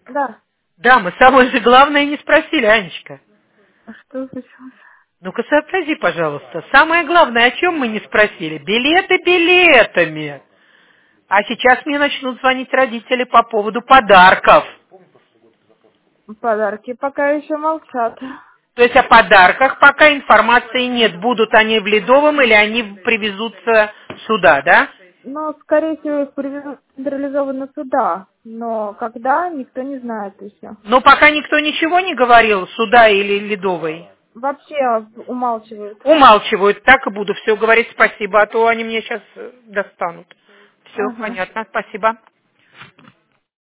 Да. Да, мы самое же главное не спросили, Анечка. А что случилось? Ну-ка сообрази, пожалуйста. Самое главное, о чем мы не спросили? Билеты билетами. А сейчас мне начнут звонить родители по поводу подарков. Подарки пока еще молчат. То есть о подарках пока информации нет. Будут они в Ледовом или они привезутся сюда, да? Но, скорее всего, их привезут централизованно сюда. Но когда, никто не знает еще. Но пока никто ничего не говорил, сюда или Ледовой. Вообще умалчивают. Умалчивают, так и буду все говорить спасибо, а то они мне сейчас достанут. Все, Ага. понятно, спасибо.